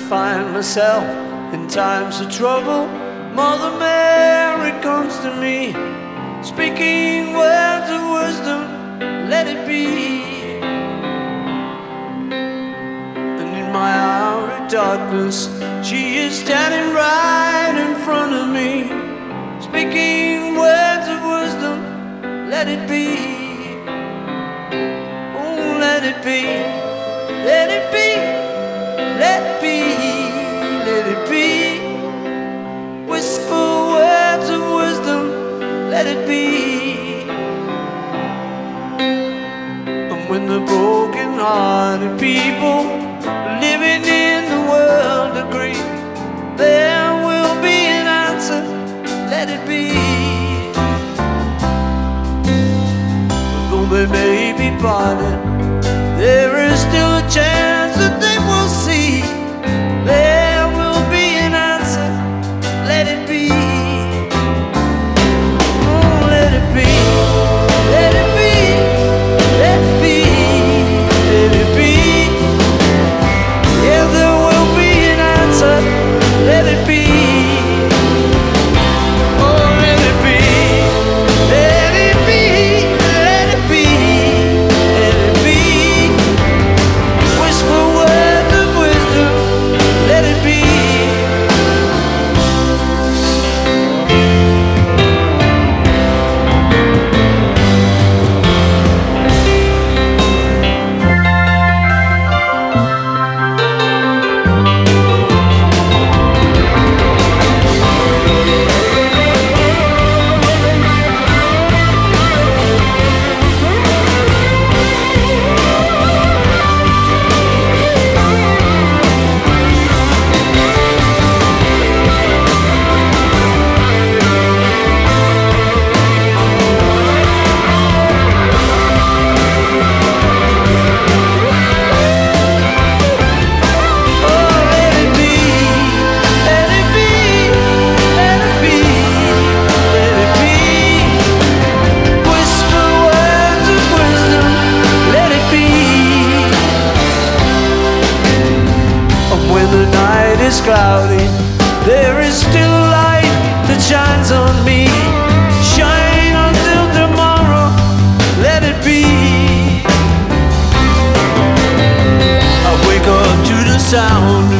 find myself in times of trouble, Mother Mary comes to me, speaking words of wisdom, let it be. And in my hour of darkness, she is standing right in front of me, speaking words of wisdom, let it be. Oh, let it be, let it be, let it be, let it be. Whisper words of wisdom, let it be. And when the broken-hearted people living in the world agree, there will be an answer, let it be. Though they may be parted, there is still a chance that they will see. There will be an answer, let it be. Oh, let it be, let it be, let it be, let it be. Yeah, there will be an answer, let it be. Oh, let it be, let it be, let it be, let it be. Whisper words of wisdom, let it be. Cloudy, there is still a light that shines on me. Shine until tomorrow, let it be. I wake up to the sound